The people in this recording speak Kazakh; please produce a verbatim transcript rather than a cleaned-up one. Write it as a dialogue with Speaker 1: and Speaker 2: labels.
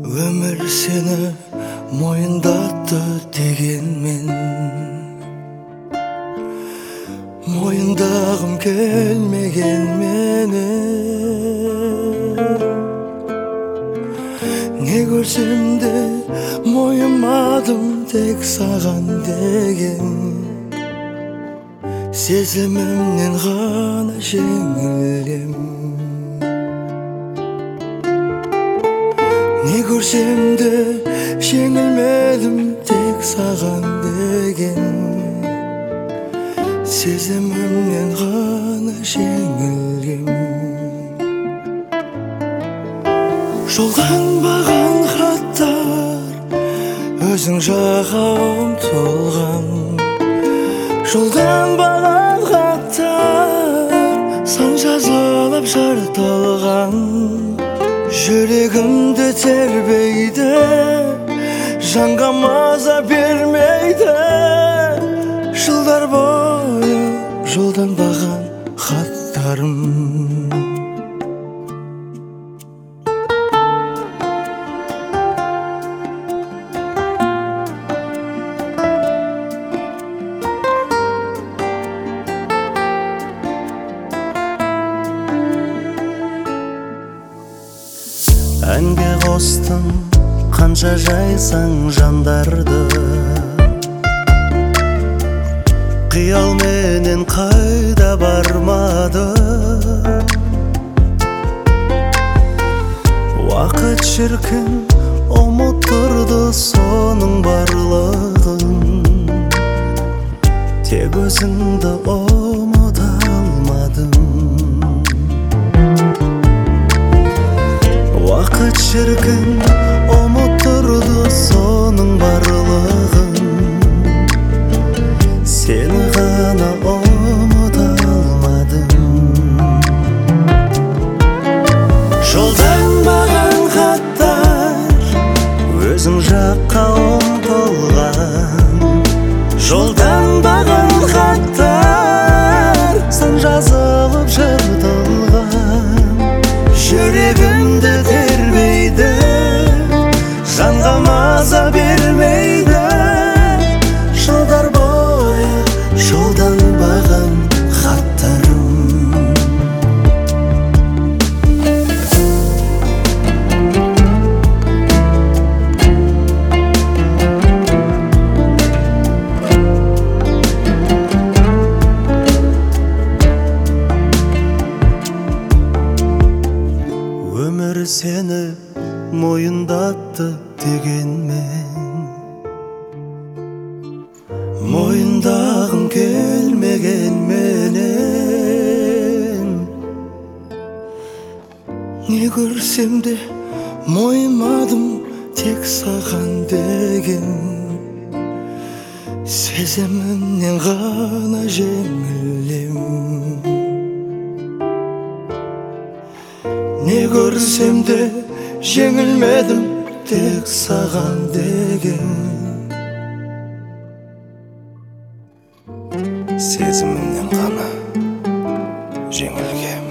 Speaker 1: Өмір сені мойындатты дегенмен мойындағым келмеген менің. Не көрсем де мойымадым тек саған деген. Сезімімнен ғана жеңілем. Не көрсем де жеңілмедім тек саған деген. Сезімімнен ғана жеңілем. Жолданбаған хаттар өзің жаққа ұмтылған. Жолданбаған хаттар сан жазылып жыртылған. Жүрегімді тербейді, жанға маза бермейді. Жылдар бойы жолданбаған хаттарым.
Speaker 2: Әнге қостың қанша жайсаң жандарды. Қиялменен қайда бармады. Уақыт шіркін ұмыттырды соның барлығын. Тек өзіңді ұмыта алмадым. Уақыт шіркін ұмыттырды соның барлығын. Сені ғана ұмыта алмадым. Жолданбаған хаттар өзің жаққа ұмтылған. Жолданбаған хаттар сан жазылып жыртылған. Жүрегімді тербейді, жанға маза бермейді. Жылдар бойы жолданбаған хаттарым. Өмір сені мойындатты дегенмен
Speaker 1: мойындағым келмеген менен. Не көрсем де мойымадым тек саған деген. Сезімімнен ғана жеңілем. Не көрсем де жеңілмедім тек саған деген. Сезімімнен ғана жеңілгем.